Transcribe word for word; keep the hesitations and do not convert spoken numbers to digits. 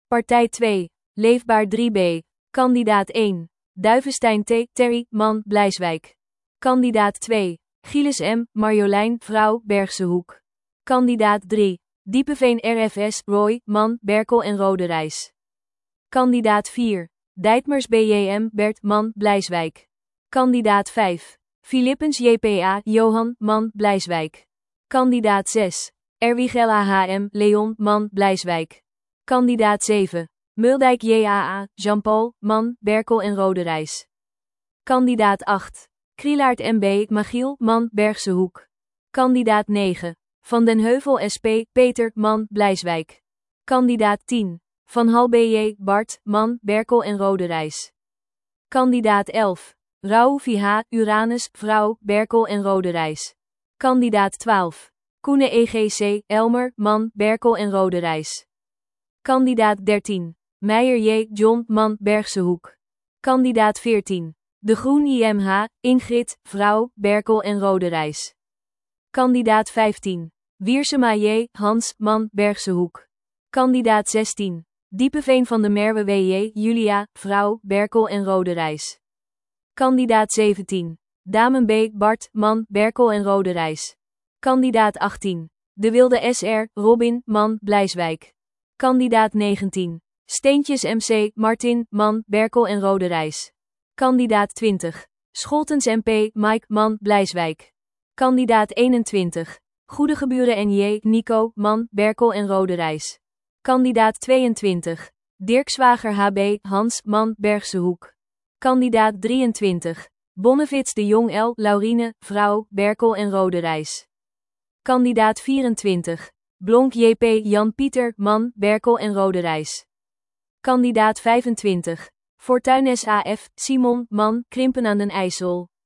Partij twee. Leefbaar drie B. Kandidaat één. Duivenstein T. Terry, man, Blijswijk. Kandidaat twee. Gilles M. Marjolein, vrouw, Bergsehoek. Kandidaat drie. Diepeveen R F S, Roy, man, Berkel en Roderijs. Kandidaat vier. Dijtmers B J M, Bert, man, Blijswijk. Kandidaat vijf. Philippens J P A, Johan, man, Blijswijk. Kandidaat zes. Erwigel A H M, Leon, man, Blijswijk. Kandidaat zeven. Muldijk J A A, Jean-Paul, man, Berkel en Roderijs. Kandidaat acht. Krielaert M B, Magiel, man, Bergsehoek. Kandidaat negen. Van den Heuvel S P, Peter, man, Blijswijk. Kandidaat tien. Van Hal B J, Bart, man, Berkel en Roderijs. Kandidaat elf. Rauw H, Uranus, vrouw, Berkel en Roderijs. Kandidaat twaalf. Koene E G C, Elmer, man, Berkel en Roderijs. Kandidaat dertien. Meijer J. John, man, Bergsehoek. Kandidaat veertien. De Groen I M H, Ingrid, vrouw, Berkel en Roderijs. Kandidaat vijftien. Wiersema J. Hans, man, Bergsehoek. Kandidaat zestien. Diepeveen van de Merwe W J. Julia, vrouw, Berkel en Roderijs. Kandidaat zeventien. Damen B. Bart, man, Berkel en Roderijs. Kandidaat achttien. De Wilde S R, Robin, man, Blijswijk. Kandidaat negentien. Steentjes M C, Martin, man, Berkel en Roderijs. Kandidaat twintig. Scholtens M P, Mike, man, Blijswijk. Kandidaat eenentwintig. Goedegeburen N J, Nico, man, Berkel en Roderijs. Kandidaat tweeëntwintig. Dirkswager H B, Hans, man, Bergsehoek. Kandidaat drieëntwintig. Bonnevits de Jong L, Laurine, vrouw, Berkel en Roderijs. Kandidaat vierentwintig. Blonk J P, Jan Pieter, man, Berkel en Roderijs. Kandidaat vijfentwintig. Fortuin S A F, Simon, man, Krimpen aan den IJssel.